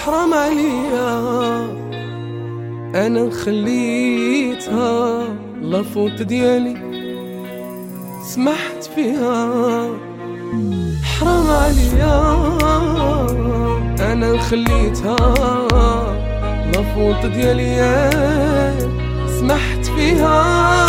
حرام عليا انا خليتها لافوت ديالي سمحت فيها. حرام عليا انا خليتها لافوت ديالي سمحت فيها.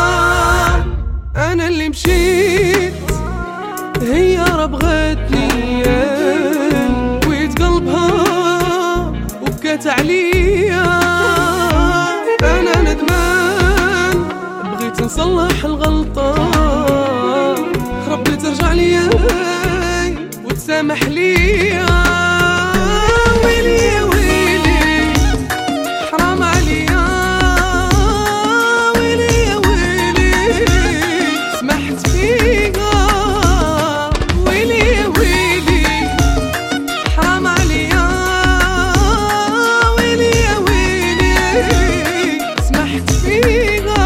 انا اللي مشيت هي راه بغاتني ويت قلبها وبكات عليا. انا ندمان بغيت نصلح الغلطة ربي ترجع ليا وتسامح ليا. ويلي يا ويلي حرام عليا ويلي يا ويلي سمحت فيها. ويلي يا ويلي حرام عليا ويلي يا ويلي سمحت فيها.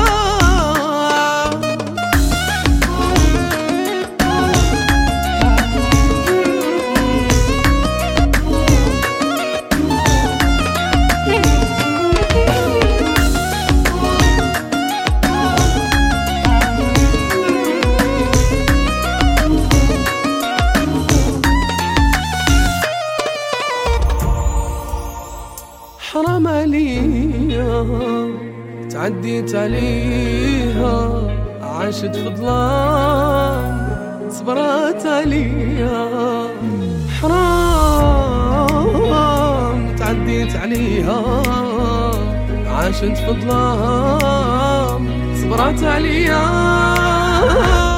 حرام عليا تعديت عليها عاشت في ظلام صبرت عليا. حرام تعديت عليها عاشت في ظلام صبرت عليا.